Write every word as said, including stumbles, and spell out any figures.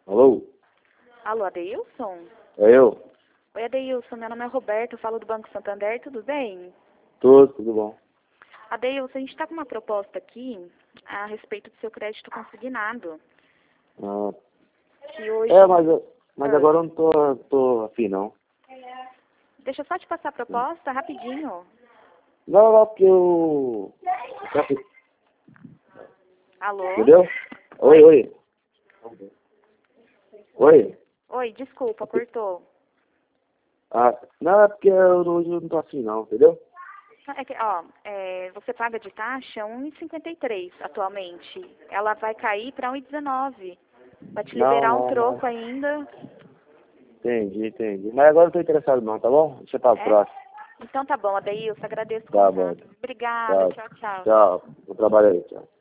Alô? Alô, Adeilson? É eu? Oi, Adeilson, meu nome é Roberto, eu falo do Banco Santander, tudo bem? Tudo, tudo bom. Adeilson, a gente está com uma proposta aqui a respeito do seu crédito consignado. Ah, Que hoje... é, mas, eu- mas Ah. agora eu não tô, tô afim, não. Deixa eu só te passar a proposta, rapidinho. Não, não, porque eu... Alô? Entendeu? Oi, oi. Oi. Oi, desculpa, cortou. Ah, não, é porque eu não, eu não tô afim, não, entendeu? É que, ó, é, você paga de taxa um vírgula cinquenta e três atualmente. Ela vai cair para um vírgula dezenove. Vai te Não, liberar um não, troco não. ainda. Entendi, entendi. Mas agora eu não tô interessado, não, tá bom? Deixa pra É? próxima. Então tá bom, Adeilson, agradeço o Tá bom. contato. Obrigada, Tá. tchau, tchau. Tchau. Vou trabalhar aí, tchau.